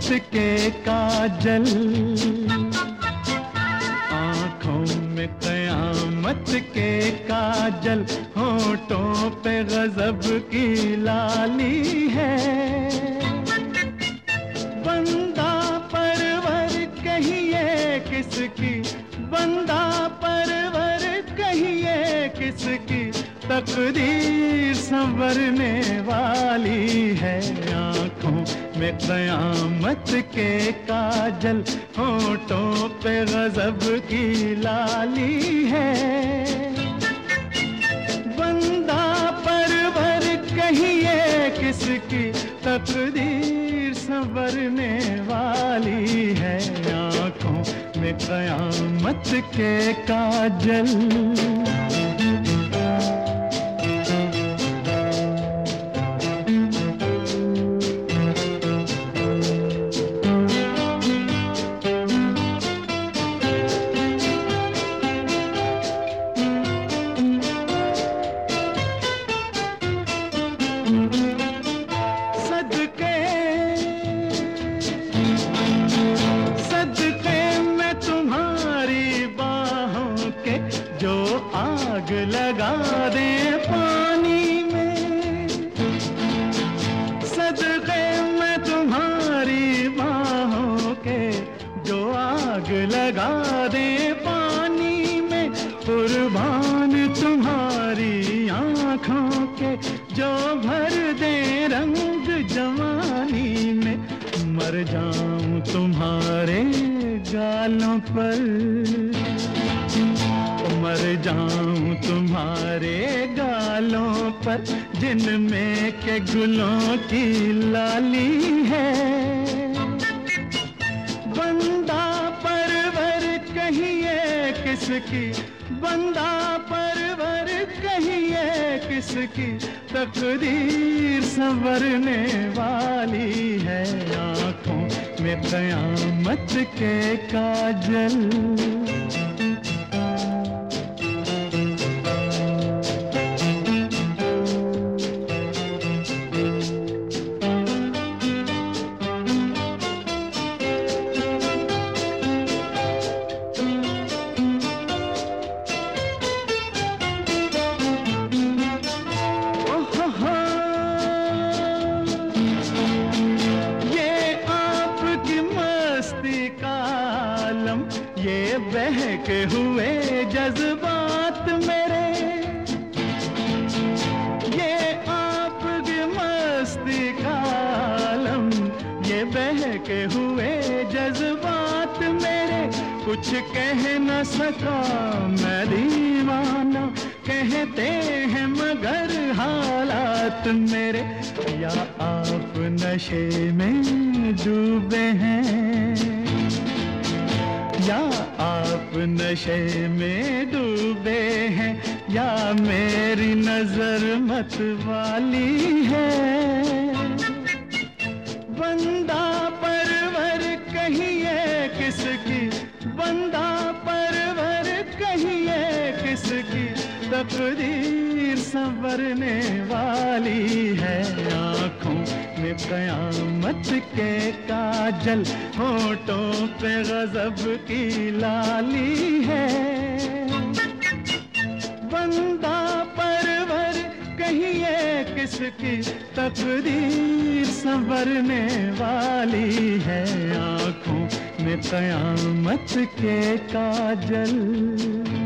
के काजल, आँखों में क़यामत के काजल, होठों पे गज़ब की लाली है। बंदा परवर कहिए किसकी, बंदा परवर कहिए किसकी, तकदीर संवरने वाली है। आँखों में क़यामत के काजल, होठों पे गज़ब की लाली है। बंदा परवर कहिए किसकी, तकदीर संवरने वाली है। आँखों में क़यामत के काजल। जो आग लगा दे पानी में, सदक़े में तुम्हारी बाहों के, जो आग लगा दे पानी में, कुर्बान तुम्हारी आँखों के, जो भर दे रंग जवानी में। मर जाऊं तुम्हारे गालों पर, मर जाऊं तुम्हारे गालों पर, जिनमें के गुलों की लाली है। बंदा परवर कहिए किसकी, बंदा परवर कहिए किसकी, तकदीर संवरने वाली है। आँखों में क़यामत के काजल। ये बहके हुए जज्बात मेरे, ये आपकी मस्ती का आलम, ये बहके हुए जज्बात मेरे, कुछ कह न सका मैं दीवाना, कहते हैं मगर हालात मेरे। या आप नशे में डूबे हैं, या आप नशे में डूबे हैं, या मेरी नजर मत वाली है। बंदा परवर कहिए किसकी, बंदा परवर कहिए किसकी, तकदीर संवरने वाली है। आँखों में क़यामत के काजल, होठों पे गज़ब की लाली है। बंदा परवर कहिए किसकी, तकदीर संवरने वाली है। आँखों में क़यामत के काजल।